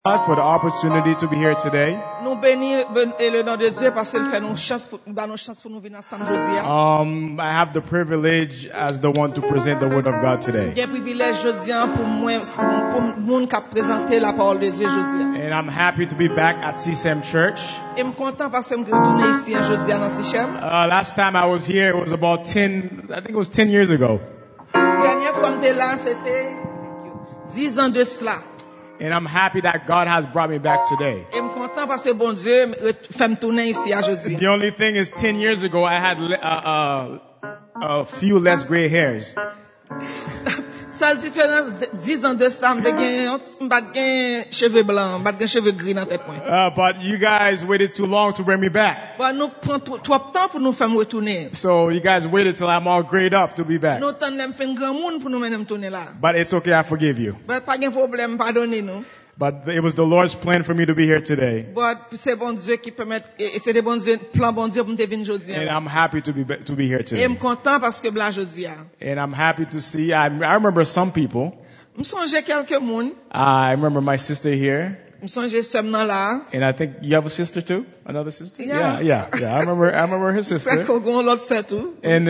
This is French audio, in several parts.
God for the opportunity to be here today. Nous bénissons le nom de Dieu parce qu'il fait nos chances pour nous venir ensemble aujourd'hui. I have the privilege as the one to present the Word of God today. J'ai privilège aujourd'hui pour moi pour monde qui présenter la parole de Dieu aujourd'hui. And I'm happy to be back at CSM Church. Et me content parce que je retourner ici aujourd'hui dans CSM. Last time I was here, it was about 10 years ago. Dernière fois que j'étais là, c'était 10 ans de cela. And I'm happy that God has brought me back today. Et me content parce que bon Dieu fait me tourner ici aujourd'hui. The only thing is 10 years ago I had a few less gray hairs. Seule différence 10 ans de cela, je pas de cheveux blancs, pas de cheveux gris dans tête point. But you guys waited too long to bring me back. Bon, nous prend trop de temps pour nous faire retourner. So you guys waited till I'm all grayed up to be back. Nous attendons faire un grand monde pour nous mener tourner là. But it's okay, I forgive you. Pas de problème, pardonnez-nous. But it was the Lord's plan for me to be here today. But c'est bon Dieu qui permet, et c'est des bons Dieu, plan bon Dieu pour me venir aujourd'hui. And I'm happy to be here Et today. me content parce que là aujourd'hui. And I'm happy to see, I remember some people. Me songe quelques monde. I remember my sister here. Me songe seulement là. And I think you have a sister too? Another sister? Yeah. Yeah. I remember her sister. Frère Kogon, l'autre sœur tout. And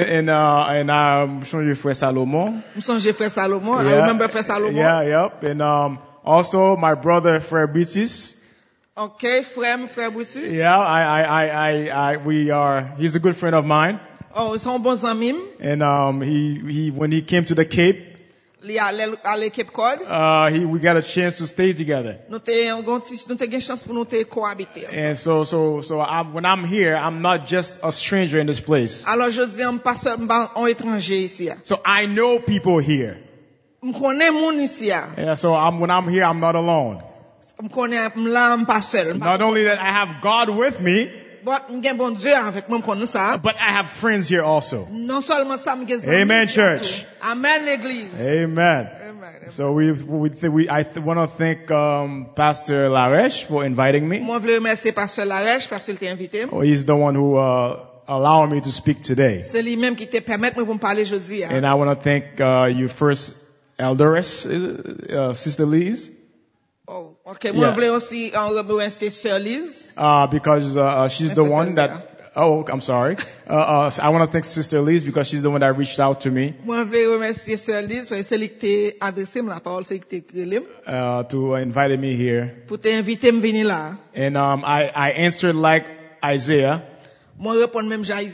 je songe frère Salomon. Me songe frère Salomon. I remember frère Salomon. Yeah, yep. And also my brother frère Bitis. Okay, frère Brutus. Yeah, he's a good friend of mine. Oh, ils sont bons amis. And when he came to the Cape, Li allé Cape Cod. we got a chance to stay together. Nous t'ai chance pour nous te cohabiter. And so when I'm here, I'm not just a stranger in this place. Alors je dis, on pas seulement un étranger ici. So I know people here. Me connais moun ici. And so when I'm here, I'm not alone. Me connais là, me pas seul. Not only that I have God with me, But m'gen bon Dieu avec moi, me connais ça. but I have friends here also. Non seulement ça, m'gen Amen, church. Amen, l'église. Amen. Amen. So I want to thank Pastor Laresh for inviting me. Moi, je veux remercier Pasteur Laresh parce qu'il t'a invité. Oh, he's the one who allowed me to speak today. C'est lui-même qui te permet de me parler aujourd'hui. And I want to thank you first, Elderess, Sister Lise. Oh, okay. Moi, je voulais aussi remercier Sœur Lise. Because she's the one that. Oh, I'm sorry. I want to thank Sister Lise because she's the one that reached out to me. Moi, je voulais remercier Sœur Lise parce que c'est lui qui t'a adressé la parole, c'est lui qui t'a écrit. To invite me here. Pour t'inviter à venir là. And I answered like Isaiah. Moi, je réponds même à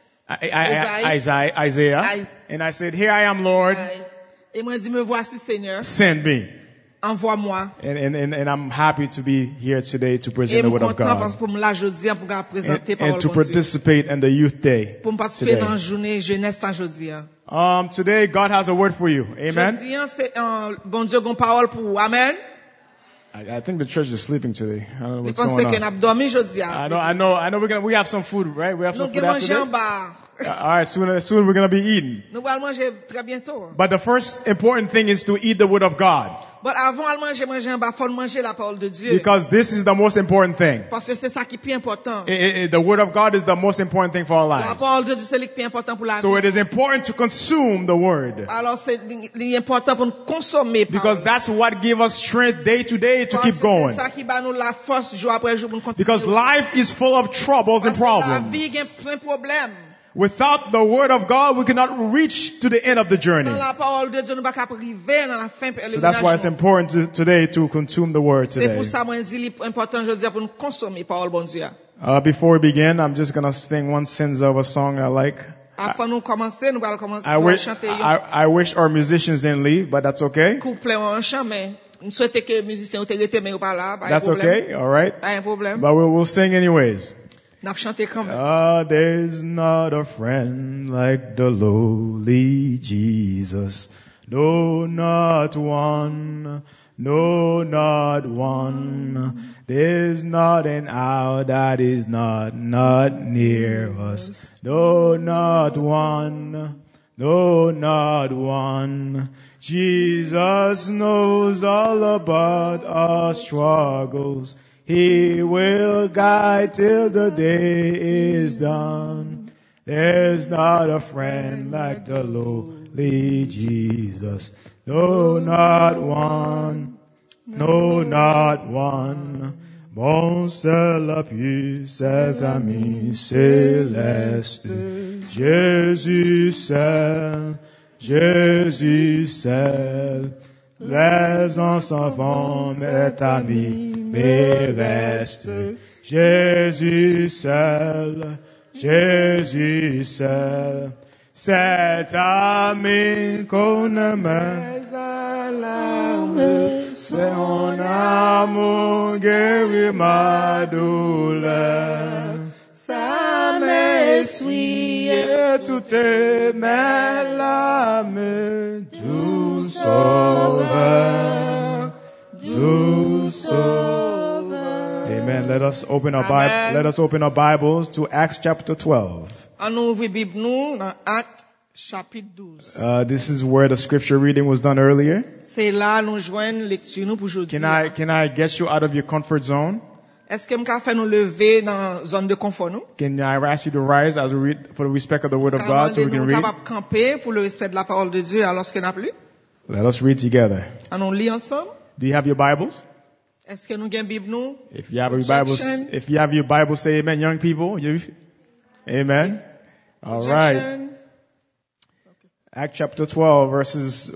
Isaiah. Isaiah. And I said, "Here I am, Lord. Et moi, je dis, me voici, Seigneur. Send me." Envoie-moi. And I'm happy to be here today to present the Word of God. And to participate in the Youth Day today. Today God has a word for you. Amen. I think the church is sleeping today. I don't know what's going on. I know we have some food, right? We have some food after this. Alright, soon we're gonna be eating. But the first important thing is to eat the Word of God. Because this is the most important thing. The Word of God is the most important thing for our lives. So it is important to consume the Word. Because that's what gives us strength day to day to keep going. Because life is full of troubles and problems. Without the Word of God, we cannot reach to the end of the journey. So that's why it's important today to consume the Word today. Before we begin, I'm just going to sing one stanza of a song I like. I wish our musicians didn't leave, but that's okay. That's okay, alright. But we'll sing anyways. There's not a friend like the lowly Jesus. No, not one. No, not one. There's not an hour that is not near us. No, not one. No, not one. Jesus knows all about our struggles. He will guide till the day is done. There's not a friend like the lowly Jesus. No, not one. No, not one. Mon seul appui, cet ami céleste. Jésus seul, les enfants, mes amis, mais reste. Jésus seul, cet ami qu'on aime, c'est mon amour guérit ma douleur. Ça m'essuie toutes mes larmes, doux sauveur, doux sauveur. Amen. Let us open our Bibles to Acts chapter 12. This is where the scripture reading was done earlier. Can I get you out of your comfort zone? Can I ask you to rise as we read for the respect of the word of God so we can read? Let us read together. Do you have your Bibles? If you have your Bibles, say amen, young people. Amen. All right. Acts chapter 12, verses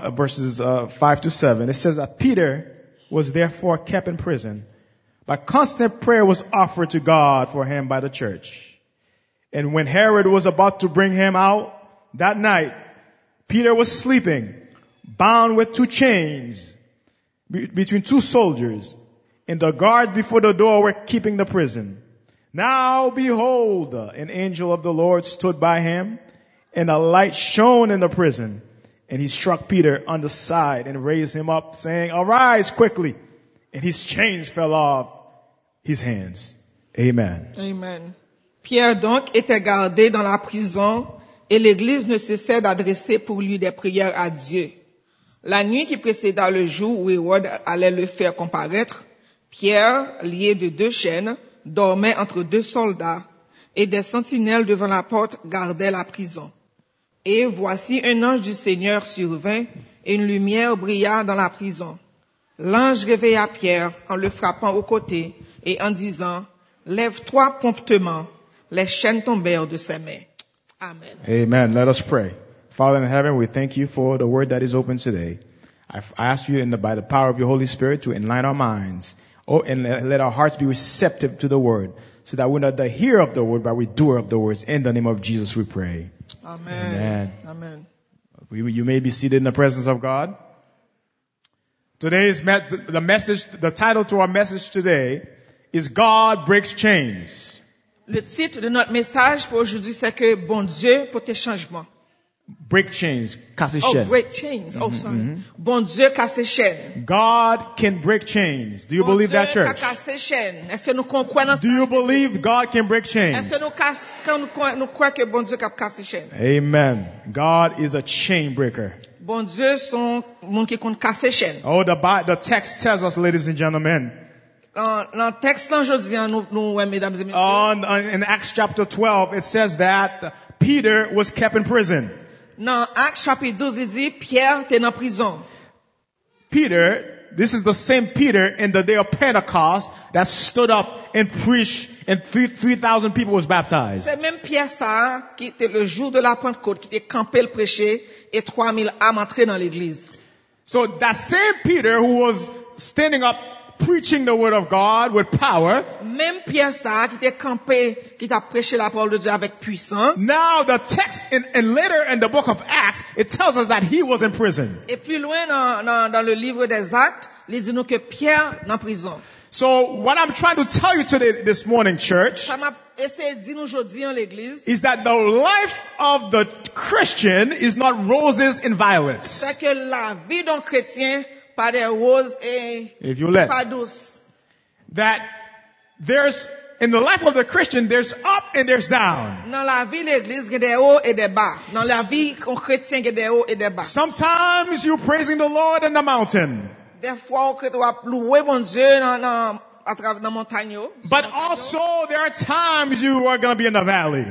5 to 7. It says that Peter was therefore kept in prison, but constant prayer was offered to God for him by the church. And when Herod was about to bring him out that night, Peter was sleeping, bound with 2 chains between 2 soldiers, and the guards before the door were keeping the prison. Now behold, an angel of the Lord stood by him, and a light shone in the prison. And he struck Peter on the side and raised him up, saying, "Arise quickly." And his chains fell off his hands. Amen. Amen. Pierre donc était gardé dans la prison, et l'église ne cessait d'adresser pour lui des prières à Dieu. La nuit qui précéda le jour où Hérode allait le faire comparaître, Pierre, lié de 2 chaînes, dormait entre 2 soldats, et des sentinelles devant la porte gardaient la prison. Et voici un ange du Seigneur survint, et une lumière brilla dans la prison. L'ange réveilla Pierre en le frappant au côté et en disant, "Lève-toi promptement." Les chaînes tombèrent de ses mains. Amen. Amen. Let us pray. Father in heaven, we thank you for the word that is open today. I ask you by the power of your Holy Spirit to enlighten our minds, and let our hearts be receptive to the word, so that we're not the hearer of the word, but we doer of the words. In the name of Jesus we pray. Amen. Amen. You may be seated in the presence of God. Today's the title to our message today is God Breaks Chains. Le titre de notre message pour aujourd'hui, c'est que bon Dieu porte changement. Break chains, casser chaînes. Oh, break chains. Oh, sorry. Mm-hmm. Bon Dieu casse chaînes. God can break chains. Do you believe that, church? Est-ce que nous croyons? Do you believe God can break chains? Est-ce que nous croyons que bon Dieu casse chaînes? Amen. God is a chain breaker. Bon Dieu sont monde qui compte casser chaînes. Oh, the text tells us, ladies and gentlemen. Dans texte aujourd'hui, mesdames et messieurs. In Acts chapter 12, it says that Peter was kept in prison. Dans Acts chapitre 12, il dit Pierre était en prison. Peter, this is the same Peter in the day of Pentecost that stood up and preached, and 3,000 people was baptized. C'est même Pierre ça qui était le jour de la Pentecôte, qui était campé le prêcher et 3,000 âmes entrées dans l'église. So that same Peter who was standing up preaching the word of God with power. Même Pierre ça qui était campé, qui t'a prêché la parole de Dieu avec puissance. Now the text and later in the book of Acts, it tells us that he was in prison. Et plus loin dans le livre des Actes, il dit nous que Pierre est en prison. So what I'm trying to tell you today, this morning, church, is that the life of the Christian is not roses and violets. C'est que la vie d'un chrétien pas des roses et pas douces. That there's, in the life of the Christian, there's up and there's down. Dans la vie de l'église, il y a des hauts et des bas. Dans la vie d'un chrétien, il y a des hauts et des bas. Sometimes you're praising the Lord in the mountain. Des fois, on doit louer mon Dieu dans But also there are times you are going to be in the valley.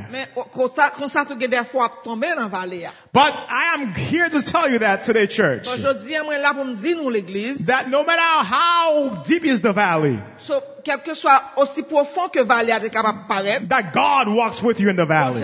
But I am here to tell you that today, church, that no matter how deep is the valley, that God walks with you in the valley.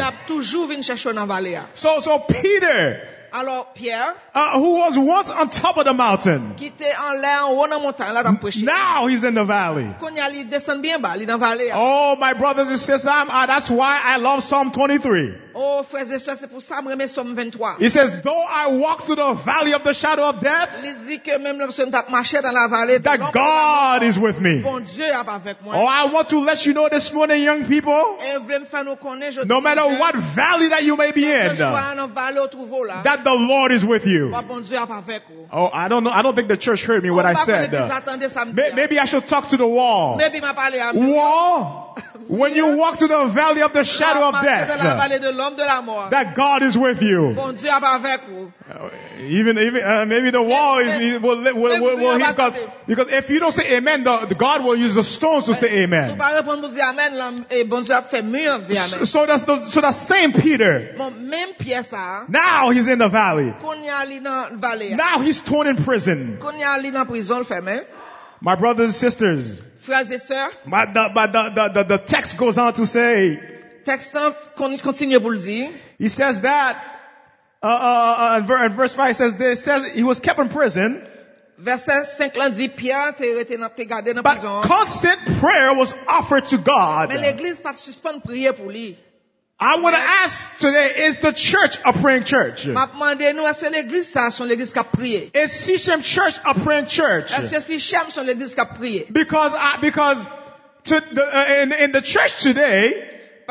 So Peter, alors Pierre, who was once on top of the mountain, qui était en l'air en haut dans montagne là, prêché. Now he's in the valley. Il descend bien bas, il dans vallée. Oh, my brothers and sisters, that's why I love Psalm 23. Oh, frères et sœurs, c'est pour ça que j'aime Psalm 23. He says, though I walk through the valley of the shadow of death, il dit que même lorsque je marche dans la vallée, that God is with me. Bon Dieu est avec moi. Oh, I want to let you know this morning, young people, no matter what valley that you may be in, that the Lord is with you. Oh, I don't know. I don't think the church heard me what I said. Maybe I should talk to the wall. Wall, when you walk to the valley of the shadow of death, that God is with you. Even maybe the wall will because if you don't say amen, the God will use the stones to say amen. So that same Peter, now he's in the valley. Now he's thrown in prison. My brothers and sisters, but the text goes on to say, he says that in verse 5 says he was kept in prison. But constant prayer was offered to God. I want to ask today, is the church a praying church? Is CSHM Church a praying church? Because in the church today,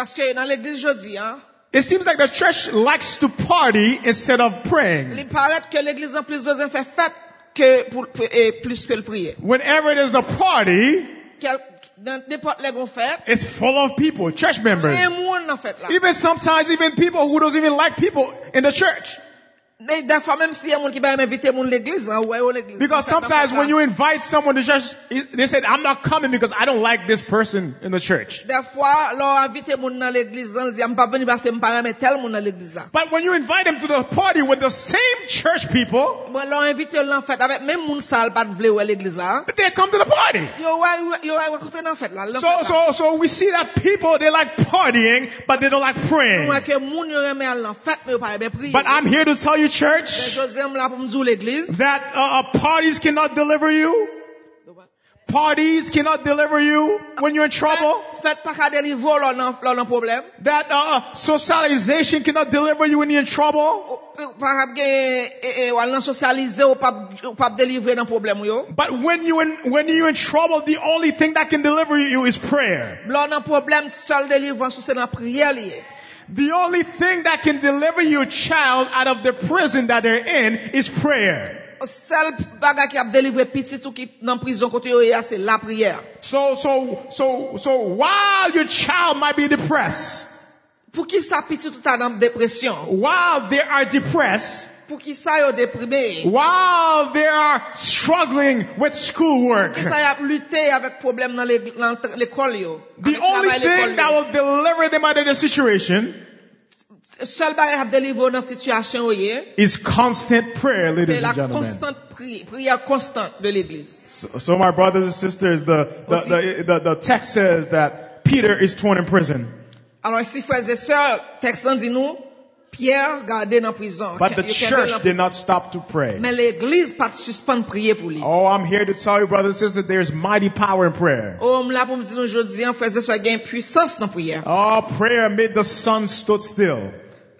it seems like the church likes to party instead of praying. Whenever there's a party, it's full of people, church members. Even sometimes, even people who don't even like people in the church. Because sometimes when you invite someone to church, they said, I'm not coming because I don't like this person in the church. But when you invite them to the party with the same church people, they come to the party. So we see that people, they like partying, but they don't like praying. But I'm here to tell you, church, that parties cannot deliver you. Parties cannot deliver you when you're in trouble. That socialization cannot deliver you when you're in trouble. But when you're in trouble, the only thing that can deliver you is prayer. The only thing that can deliver your child out of the prison that they're in is prayer. So while your child might be depressed, while they are depressed, while they are struggling with schoolwork, the only thing that will deliver them out of the situation is constant prayer, ladies and gentlemen. So my brothers and sisters, the text says that Peter is thrown in prison. Alors ici, frères et sœurs, texte dit nous, Pierre gardé dans prison. But the church did not stop to pray. Mais l'église pas suspend prier pour lui. Oh, I'm here to tell you, brothers and sisters, there's mighty power in prayer. Oh, m'la pour me dire aujourd'hui, frères et sœurs, il y a une puissance dans prière. Oh, prayer made the sun stood still.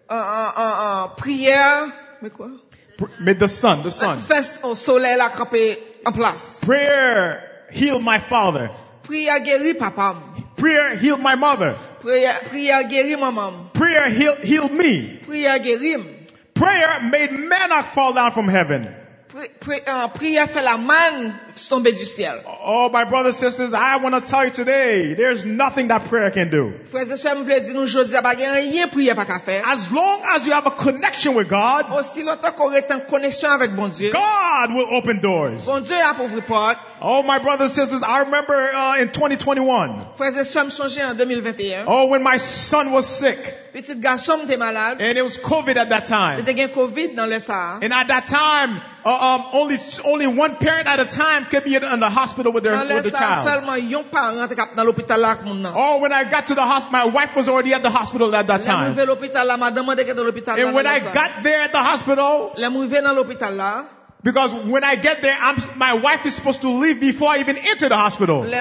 Prière, mais quoi? Made the sun. Fait au soleil la campé en place. Prayer healed my father. Prière guérit papa. Prayer healed my mother. Prière guérit maman. Prayer healed me. Prière guérit. Prayer made manna fall down from heaven. Prière fait la manne tomber du ciel. Oh, my brothers and sisters, I want to tell you today, there's nothing that prayer can do. Frères et sœurs, me voulais dire nous aujourd'hui, pas rien prière pas qu'à faire. As long as you have a connection with God, aussi longtemps qu'on est en connexion avec bon Dieu, God will open doors. Bon Dieu a ouvert porte. Oh, my brothers and sisters, I remember in 2021. Frères et sœurs, me songeais en 2021. Oh, when my son was sick. Petit garçon était malade. And it was COVID at that time. Il était COVID dans le Sahara. And at that time, only one parent at a time could be in the hospital with the child. Seulement un parent était dans l'hôpital là avec mon nom. Oh, when I got to the hospital, my wife was already at the hospital at that time. And when I got there at the hospital, because when I get there, my wife is supposed to leave before I even enter the hospital. But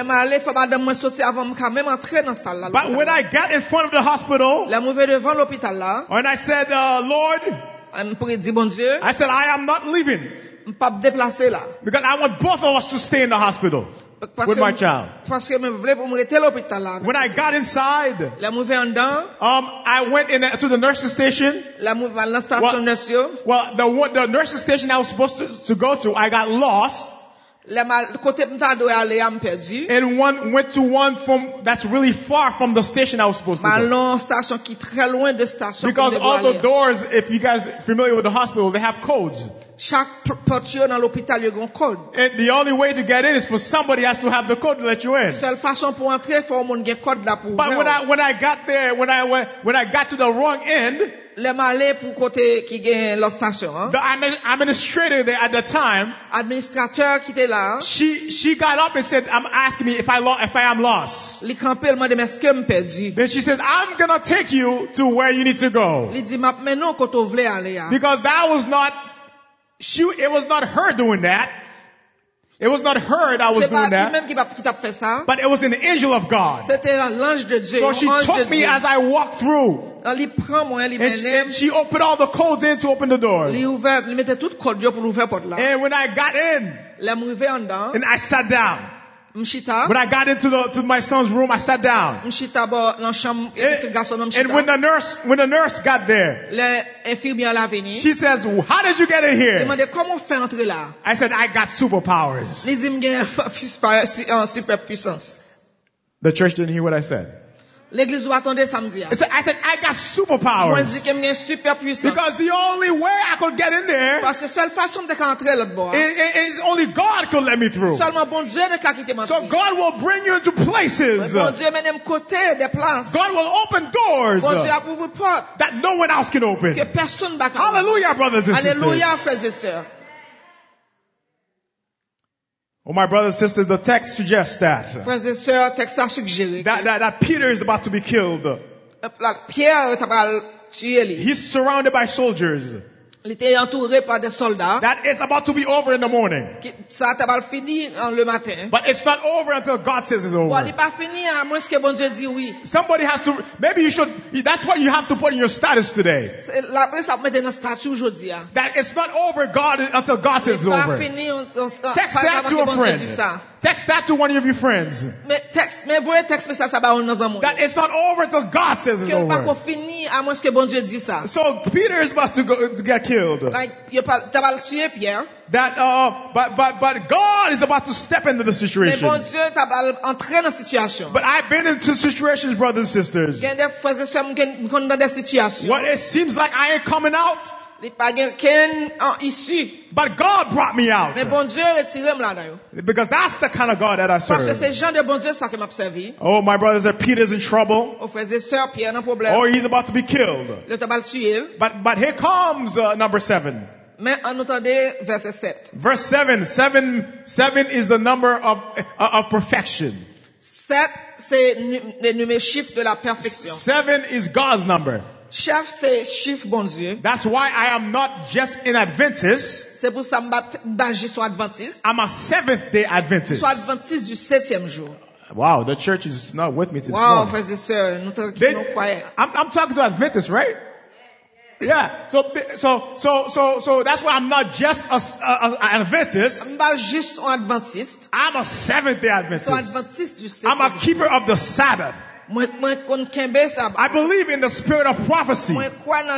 when I got in front of the hospital, and I said, Lord, I said, I am not leaving. Because I want both of us to stay in the hospital with my child. When I got inside, I went to the nurse's station. Well, the nurse's station I was supposed to go to, I got lost. And one went to one that's really far from the station I was supposed to go. Because all the doors, if you guys are familiar with the hospital, they have codes. And the only way to get in is for somebody has to have the code to let you in. But when I got there, when I got to the wrong end, the administrator there at the time, she got up and said, I'm asking me if I am lost. Then she said, I'm gonna take you to where you need to go. Because that was not, it was not her doing that. It was not her that was doing that. But it was an angel of God. So she took me as I walked through. And she opened all the codes in to open the doors. And when I got in, and I sat down. When I got into my son's room, I sat down. And when the nurse got there, she says, how did you get in here? I said, I got superpowers. The church didn't hear what I said. L'église où attendait samedi. I said, I got superpowers. Moi, je dis que j'ai super puissance. Because the only way I could get in there, parce que seule façon de entrer là-dedans, is only God could let me through. Seulement bon Dieu ne peut quitter moi. So God will bring you into places. Bon Dieu mène côté des places. God will open doors. Bon Dieu ouvre portes that no one else can open. Que personne va. Hallelujah, brothers and sisters. Alléluia, frères et sœurs. Well, my brothers and sisters, the text suggests that. Frères et sœurs, texte a suggéré. That Peter is about to be killed. Pierre est tué. He's surrounded by soldiers. Il était entouré par des soldats. That it's about to be over in the morning. Ça va finir le matin. But it's not over until God says it's over. Il pas fini à moins que bon Dieu dit oui. Somebody has to, maybe you should, that's what you have to put in your status today. La ça mettre dans statut aujourd'hui. That it's not over God until God says it's over. Text that to a friend. Text that to one of your friends. That it's not over until God says it's over. So Peter is about to get killed. But God is about to step into the situation. But I've been into situations, brothers and sisters, what it seems like I ain't coming out. But God brought me out. Because that's the kind of God that I serve. Oh, my brothers and Peter's in trouble. Oh, he's about to be killed. But here comes number 7. Verse 7. 7 is the number of perfection. 7 is God's number. Chef, c'est chiffre bon Dieu. That's why I am not just an Adventist. C'est pour ça que je suis adventiste. I'm a Seventh-day Adventist. Je suis adventiste du 7e jour. Wow, the church is not with me today. Wow, frères et sœurs, nous croyons. I'm talking to Adventists, right? Yeah. So that's why I'm not just an Adventist. I'm not just an Adventist. I'm a Seventh-day Adventist. I'm a keeper of the Sabbath. I believe in the spirit of prophecy. I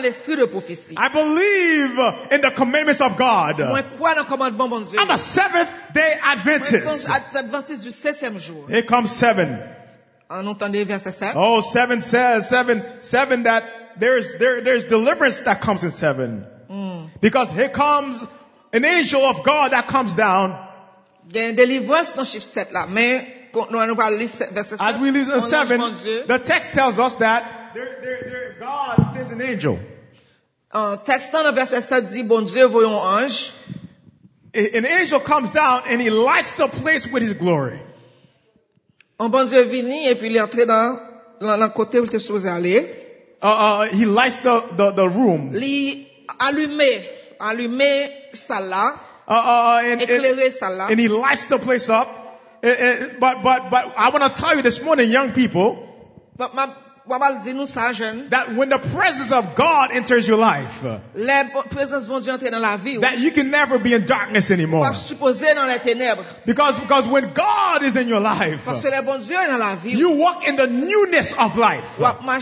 believe in the commandments of God. I'm a Seventh-day Adventist. Here comes 7. Oh, 7 says, 7 that there's deliverance that comes in 7. Because here comes an angel of God that comes down. Il y a une délivrance dans chiffre 7 là, mais nous va lire verset 7. As we read in 7, the text tells us that God sends an angel. Texte dans verset 7 dit, bon Dieu, voyons ange. An angel comes down and he lights the place with his glory. Un bon Dieu vini et puis il est entré dans le côté où il était supposé aller. He lights the room. Il allumé ça là. Éclairer ça là. And he lights the place up. But I want to tell you this morning, young people, that when the presence of God enters your life, that you can never be in darkness anymore. Because when God is in your life, you walk in the newness of life.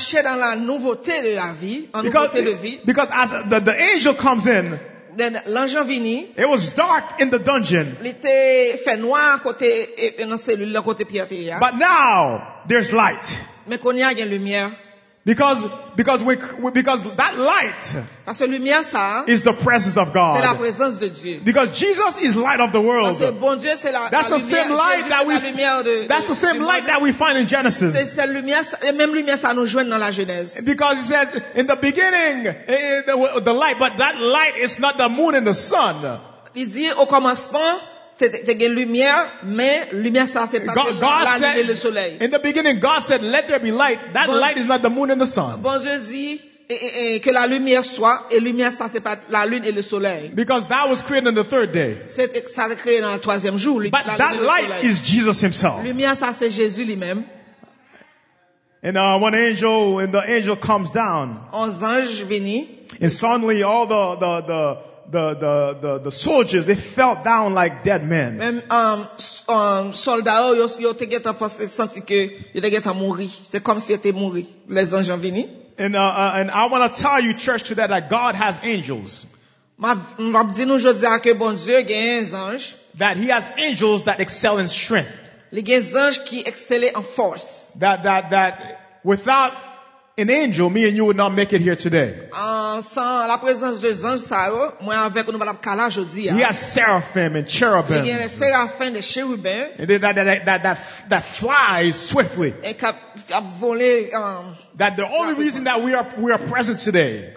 Because as the angel comes in, l'ange vini. It was dark in the dungeon. Il était fait noir côté dans cellule là côté Pierre. But now there's light. Mais qu'on y a une lumière. Because that light parce que lumière ça is the presence of God. C'est la présence de Dieu. Because Jesus is light of the world. Parce que bon Dieu c'est la That's the same light that we That's the same light that we find in Genesis. C'est lumière même lumière ça nous joint dans la Genèse. Because it says in the beginning the light, but that light is not the moon and the sun. Il dit au commencement c'était une lumière, mais lumière ça c'est pas la lune et le soleil. In the beginning, God said, "Let there be light." That light is not the moon and the sun. Bon Dieu dit que la lumière soit, et lumière ça c'est pas la lune et le soleil. Because that was created on the third day. C'est ça créé dans le troisième jour. But that light is Jesus Himself. Lumière ça c'est Jésus lui-même. And when the angel comes down. Un ange venu. And suddenly all the soldiers, they fell down like dead men. Même soldats yo te geta senti que yo te geta mourir. C'est comme si était mourir. Les anges venus. And I want to tell you, church, today that God has angels. Ma dire nous jodi a que bon Dieu gagne des anges. That He has angels that excel in strength. Les des anges qui excellent en force. That without an angel, me and you would not make it here today. Sans la présence des anges ça moi avec nous va cala aujourd'hui. He has seraphim and cherubim. Il y a les séraphins des chérubins. And that flies swiftly. Et qui volent. That the only reason that we are present today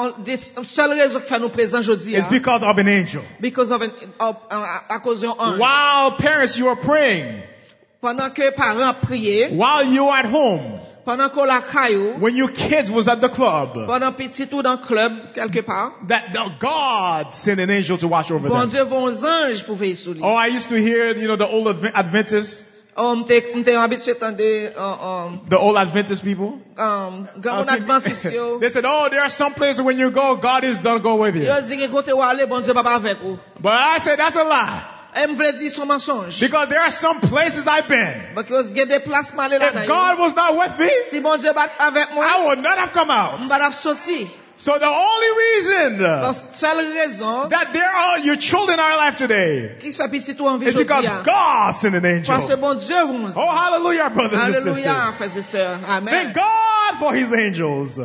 is because of an angel. Because of à cause d'un ange. While parents you are praying. Pendant que parents priaient. While you are at home. Pendant qu'on la caillou. When your kids was at the club. Pendant petit tout dans club quelque part. That God sent an angel to watch over them. Bon Dieu vos anges pour veiller sur lui. Oh, I used to hear, the old Adventists. M'étais habitué entendre the old Adventist people. They said, "Oh, there are some places when you go, God is don't go with you." But I said that's a lie. Because there are some places I've been. If God was not with me, I would not have come out. So the only reason that your children are alive today is because God sent an angel. Oh, hallelujah, brothers and sisters. Thank God for His angels.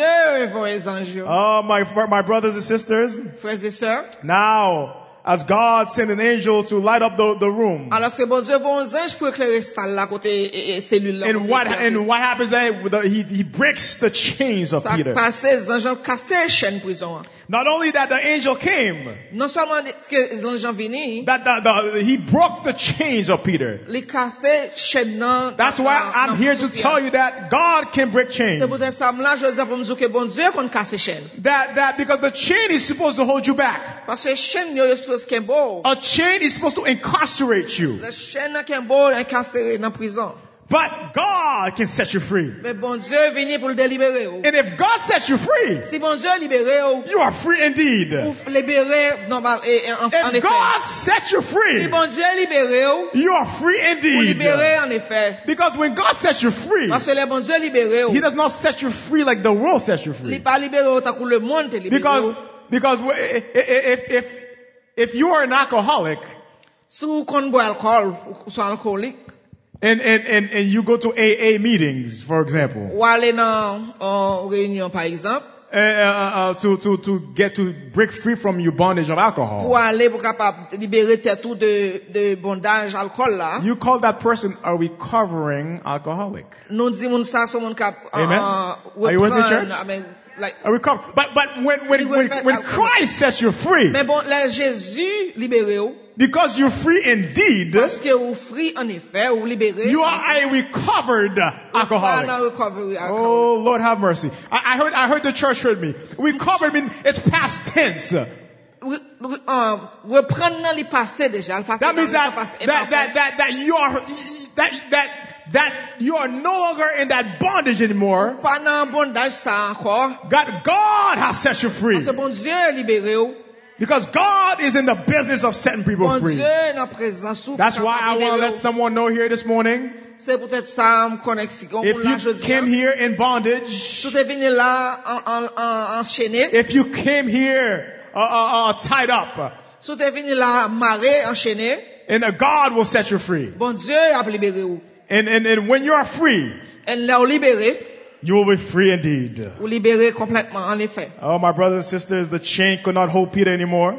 Oh, my brothers and sisters. Now, as God sent an angel to light up the room. And what happens then? He breaks the chains of Peter. Not only that the angel came, that he broke the chains of Peter. That's why I'm here to tell you that God can break chains. That because the chain is supposed to hold you back. A chain is supposed to incarcerate you. But God can set you free. And if God sets you free, you are free indeed. If God sets you free, you are free indeed. Because when God sets you free, He does not set you free like the world sets you free. Because if you are an alcoholic, and you go to AA meetings, for example, to break free from your bondage of alcohol. Pour aller pour capable libérer tête tout de bondage alcool là. You call that person a recovering alcoholic. Nous disons ça sur mon cap. Amen. Are you with me, church? Like, but when Christ sets you free, mais bon, là Jésus libéré, because you're free indeed, parce que vous free en effet, vous libéré, you are a recovered alcoholic. Oh Lord, have mercy. I heard the church heard me. Recovered means it's past tense. Reprendre les passés déjà. That means that you are no longer in that bondage anymore. God has set you free. Because God is in the business of setting people free. That's why I want to let someone know here this morning. If you came here in bondage, if you came here tied up, and God will set you free. And when you are free, you will be free indeed. Oh, my brothers and sisters, the chain could not hold Peter anymore.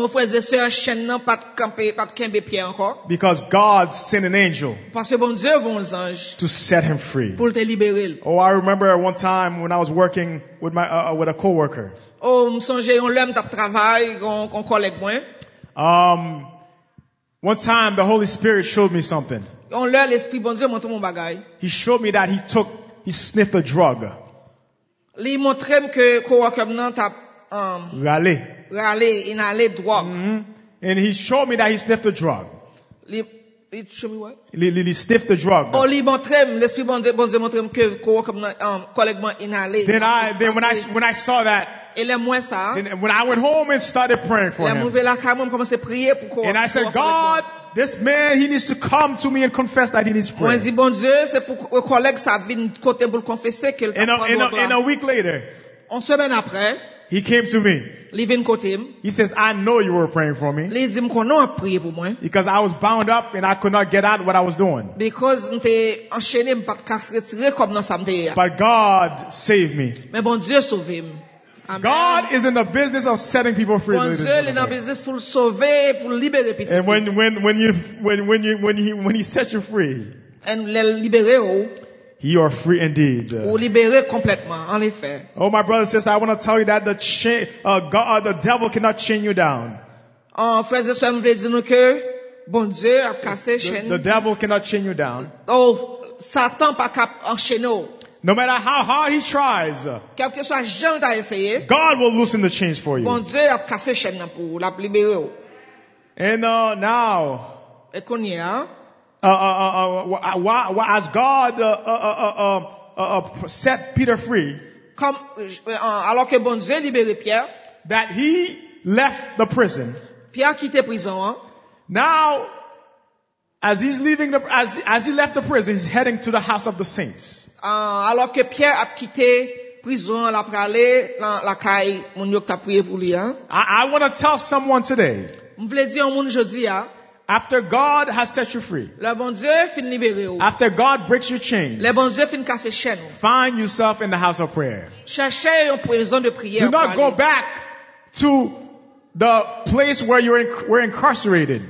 Because God sent an angel to set him free. Oh, I remember one time when I was working with with a coworker. One time the Holy Spirit showed me something. He showed me that he sniffed a drug. And he showed me that he sniffed a drug. He showed me what? He sniffed the drug. Then when I saw that, then when I went home and started praying for him, and I said, God, this man, he needs to come to me and confess that he needs prayer. And a week later, he came to me. He says, I know you were praying for me. Because I was bound up and I could not get out what I was doing. But God saved me. God is in the business of setting people free. And when he sets you free, you are free indeed. Oh, my brothers and sisters, I want to tell you that the devil cannot chain you down. The devil cannot chain you down. No matter how hard he tries, God will loosen the chains for you. And now, as God set Peter free, that he left the prison. Now, as he's leaving as he left the prison, he's heading to the house of the saints. Alors que Pierre a quitté prison, la pralé la caille mon yo t'a prié pour lui. I want to tell someone today. M'vle dire un monde jodi a. After God has set you free. Le bon Dieu fin libérer ou. After God breaks your chains. Le bon Dieu fin casser chaîne. Find yourself in the house of prayer. Cherchez une prison de prière. Do not go back to the place where we're incarcerated.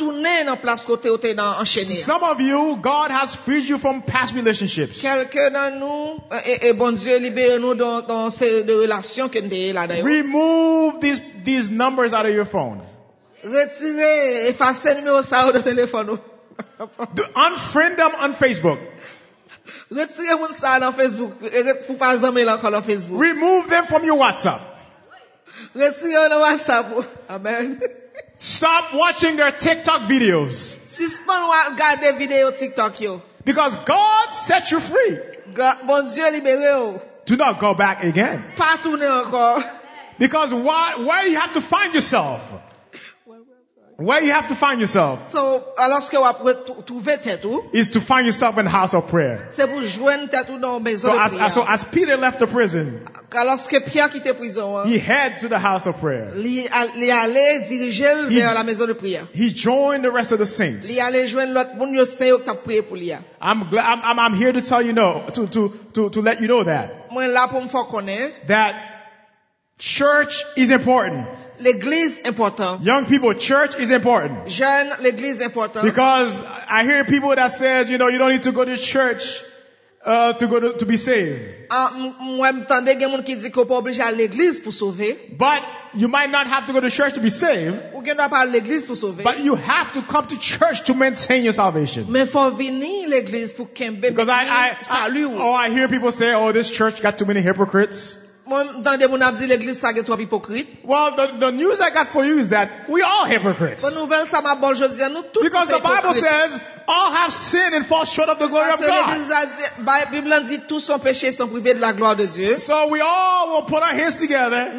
Some of you, God has freed you from past relationships. Remove these numbers out of your phone. Unfriend them on Facebook. Remove them from your WhatsApp. Amen. Stop watching their TikTok videos. Because God set you free. Do not go back again. Because where you have to find yourself. Where you have to find yourself. So, is to find yourself in the house of prayer. So as Peter left the prison, he headed to the house of prayer. He joined the rest of the saints. I'm here to tell you to let you know that Church is important. L'église important. Young people, church is important. Jeunes, l'église important. Because I hear people that says, you don't need to go to church to be saved. But you might not have to go to church to be saved. But you have to come to church to maintain your salvation. Because I hear people say, oh, this church got too many hypocrites. Well, the news I got for you is that we all hypocrites. Because the Bible says, all have sinned and fall short of the glory of God. So we all will put our hands together.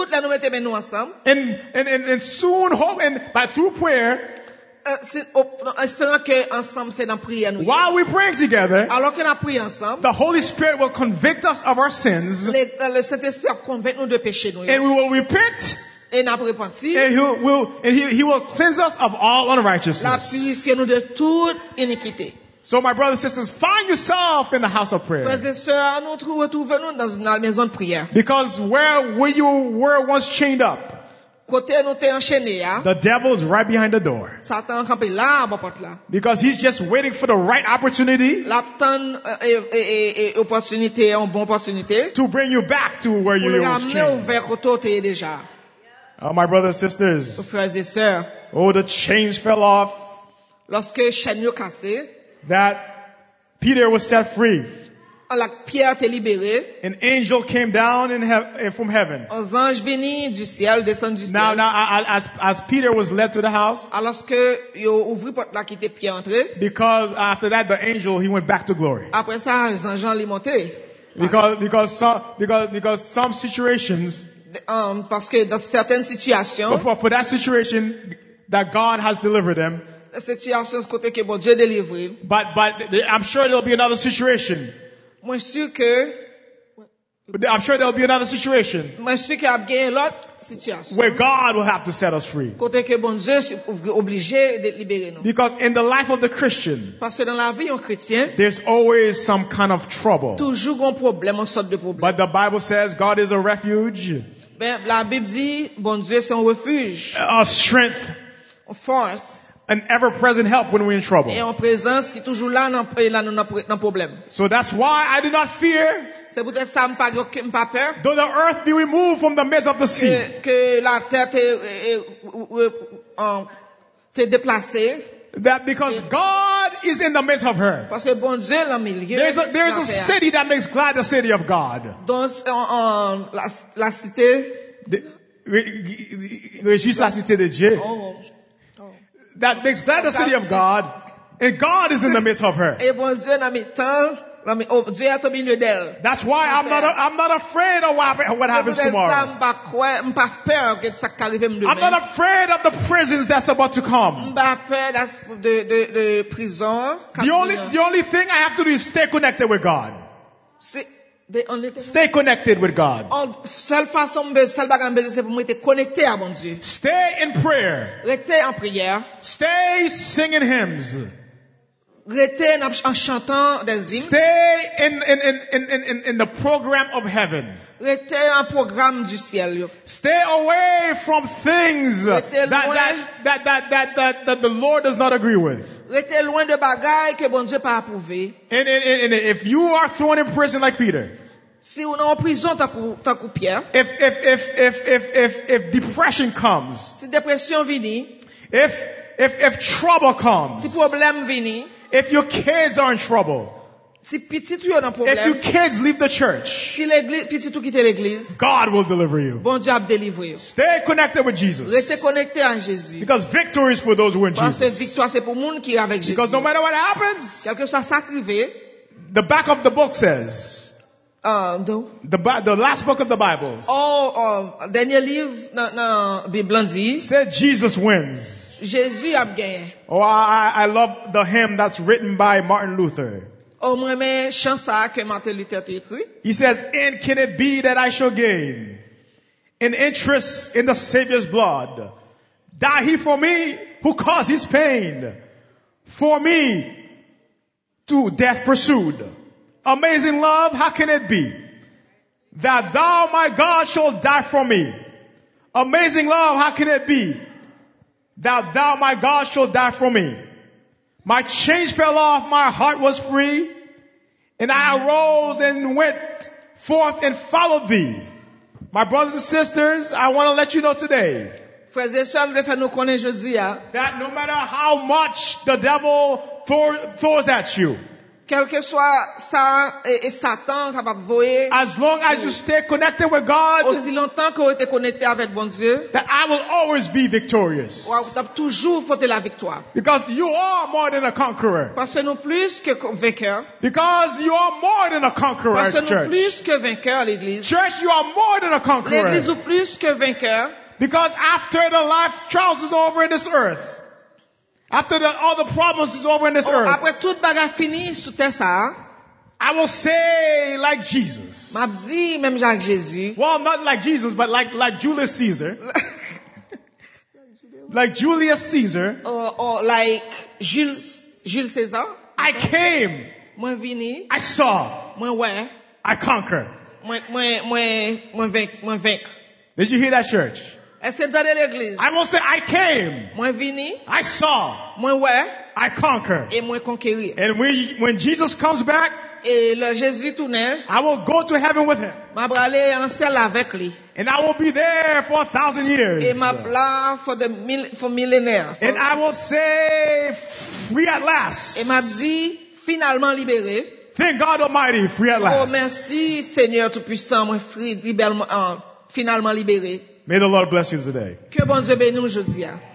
And soon hope, and through prayer, while we praying together, the Holy Spirit will convict us of our sins, and we will repent, and He will cleanse us of all unrighteousness. So my brothers and sisters, find yourself in the house of prayer. Because where you were once chained up, the devil is right behind the door. Because he's just waiting for the right opportunity to bring you back to where you were chained. Oh, my brothers and sisters. Oh, the chains fell off. That Peter was set free. An angel came down from heaven. Now, as Peter was led to the house, because after that, the angel, he went back to glory. Because some situations, for that situation, that God has delivered them. But I'm sure there'll be another situation. I'm sure there'll be another situation where God will have to set us free. Because in the life of the Christian, there's always some kind of trouble. But the Bible says God is a refuge, a strength, a force, an ever-present help when we're in trouble. So that's why I do not fear, though the earth be removed from the midst of the sea. That because God is in the midst of her. There's a city that makes glad the city of God. Juste la cité de Dieu. That makes glad the city of God, and God is in the midst of her. That's why I'm not afraid of what happens tomorrow. I'm not afraid of the prisons that's about to come. The only thing I have to do is stay connected with God. Stay connected with God. Stay in prayer. Stay singing hymns. Stay in the program of heaven. Stay away from things that the Lord does not agree with. And if you are thrown in prison like Peter, if depression comes, if trouble comes, if your kids are in trouble, if your kids leave the church, God will deliver you. Stay connected with Jesus. Because victory is for those who are in Jesus. Because no matter what happens, the back of the book says, the last book of the Bible said Jesus wins. Oh, I love the hymn that's written by Martin Luther. He says, and can it be that I shall gain an interest in the Savior's blood? Die he for me who caused his pain, for me to death pursued. Amazing love, how can it be that thou, my God, shalt die for me. Amazing love, how can it be? That thou, my God, shalt die for me. My chains fell off, my heart was free, and I arose and went forth and followed thee. My brothers and sisters, I want to let you know today that no matter how much the devil throws at you, quel que soit ça et Satan capable voyer, as long as you stay connected with God, aussi longtemps que vous êtes connecté avec bon Dieu, that I will always be victorious. Vous avez toujours porté la victoire. Because you are more than a conqueror. Parce que nous plus que vainqueurs. Because you are more than a conqueror. Parce que nous plus que vainqueurs l'église. Church, you are more than a conqueror. L'église ou plus que vainqueurs. Because after the life trials is over in this earth, after all the problems is over in this earth, après toute bagarre finie sur terre ça, I will say like Jesus. M'a dit même Jacques Jésus. Well, not like Jesus, but like Julius Caesar. Like Julius Caesar. Or like Jules Caesar. I came. Moi vini. I saw. Moi ouais. I conquered. Moi vaincre. Did you hear that, church? Est-ce que dans l'église? I will say I came. Moi vini. I saw. Moi ouais. I conquered. Et moi conquérir. And when Jesus comes back, et le Jésus tourne, I will go to heaven with him. M'a aller en ciel avec lui. And I will be there for 1,000 years. Et m'a là for millénaires. And I will say free at last. Et m'a dit finalement libéré. Thank God Almighty, free at last. Oh merci Seigneur Tout-Puissant, moi free finalement libéré. May the Lord bless you today. Que bon Dieu bénisse aujourd'hui.